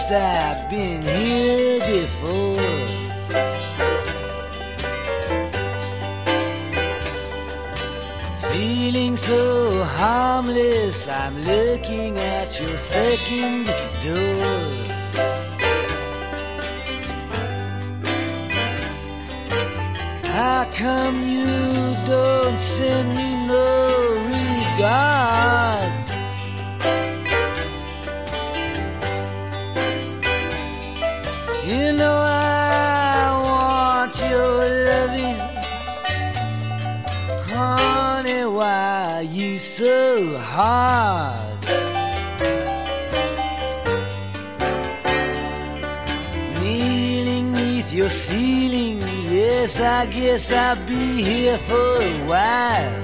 guess I've been here before. Feeling so harmless, I'm looking at your second door. How come you don't send me no regards? You know I want your loving. Honey, why you so hard? Kneeling neath your ceiling, yes, I guess I'll be here for a while.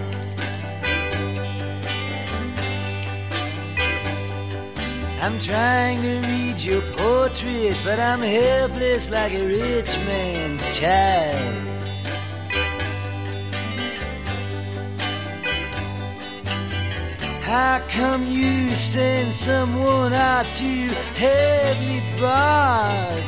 I'm trying to read your portrait, but I'm helpless like a rich man's child. How come you send someone out to have me barred?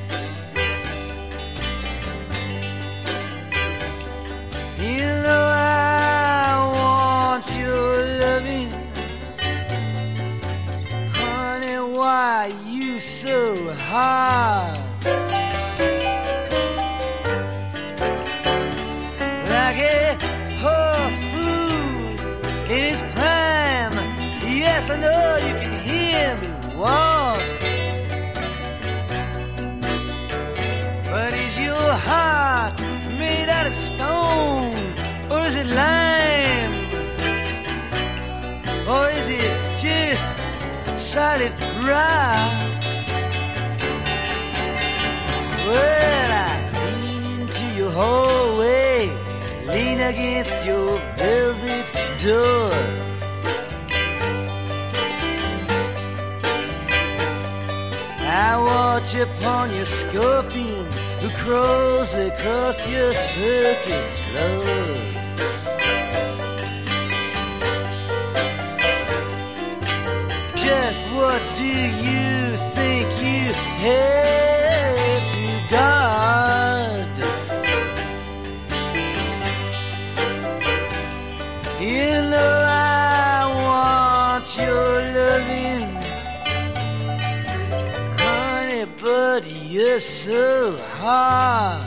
You know I want your loving. Honey, why you so hard? Like a poor fool in his prime. Yes, I know you can hear me walk. But is your heart made out of stone? Or is it lime? Or is it just solid rock? Well, I lean into your hallway, lean against your velvet door. I watch upon your scorpion who crawls across your circus floor. Just what do you think you have to guard? You know I want your loving, honey, but you're so hard.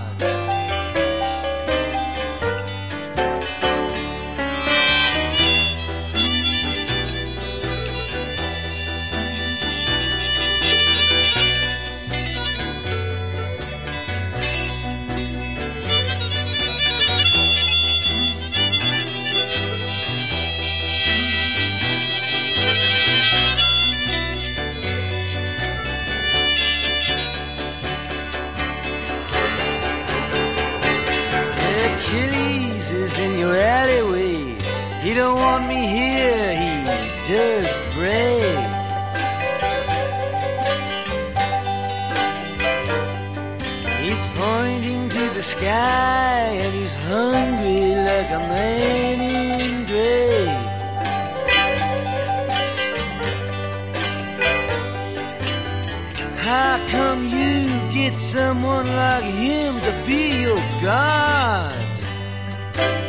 Achilles is in your alleyway. He don't want me here, he does brag. He's pointing to the sky and he's hungry like a man in drag. How come you get someone like him to be your God?